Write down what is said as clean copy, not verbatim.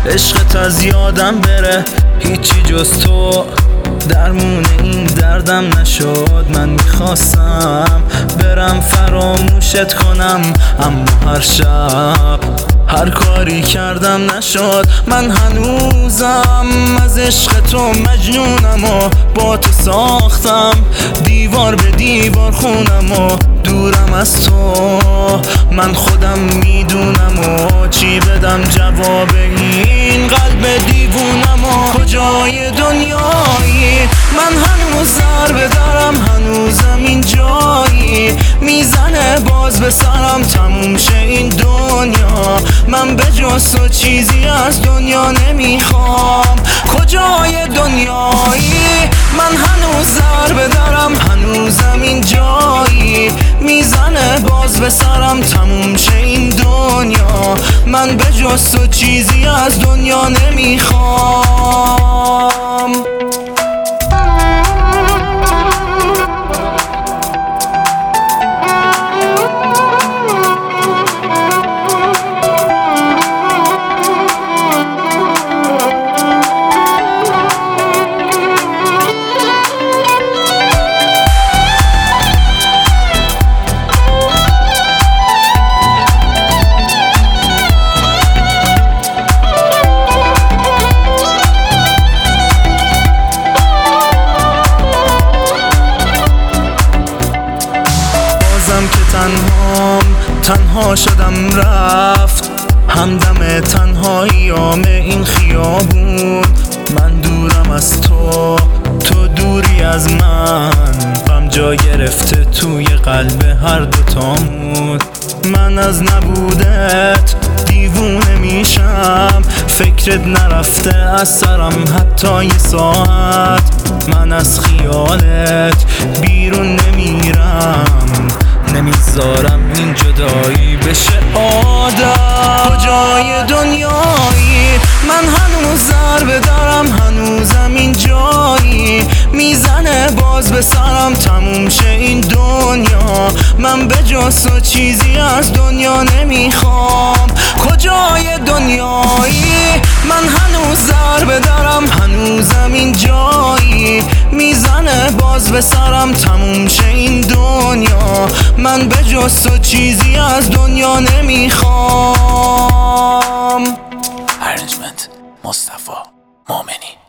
عشقت از یادم بره، هیچی جز تو درمون این دردم نشد. من میخواستم برم فراموشت کنم، اما هر شب هر کاری کردم نشد. من هنوزم از عشق تو مجنونم و با تو ساختم دیوار به دیوار خونم و دورم از تو. من خودم میدونم و چی بدم جواب این قلب دیوونم و کجای دنیایی. من هنوز ضربه دارم، هنوزم این جایی میزنه باز به سرم تموم شه این دنیا. من به جز تو چیزی از دنیا نمیخوام. کجای دنیایی؟ من هنوز ضربه دارم، هنوزم این جایی میزنه باز به سرم تموم شه این دنیا. من به جز تو چیزی از دنیا نمیخوام. تنها شدم رفت همدم تنهاییام این خیابون. من دورم از تو، تو دوری از من، غم جا گرفته توی قلب هر دوتامون. من از نبودت دیوونه میشم، فکرت نرفته از سرم حتی یه ساعت. من از خیالت بیرون نمیرم، نمیذارم این جدایی بشه عادت. کجای دنیایی؟ من هنوز ضربه دارم، هنوزم این جایی میزنه باز به سرم تموم شه این دنیا. من به جز تو چیزی از دنیا نمیخوام. کجای دنیایی؟ من هنوز ضربه دارم، هنوزم این جایی میزنه باز به سرم تموم شه این دنیا. من به جز تو چیزی از دنیا نمیخوام. ارنجمنت مصطفی مومنی.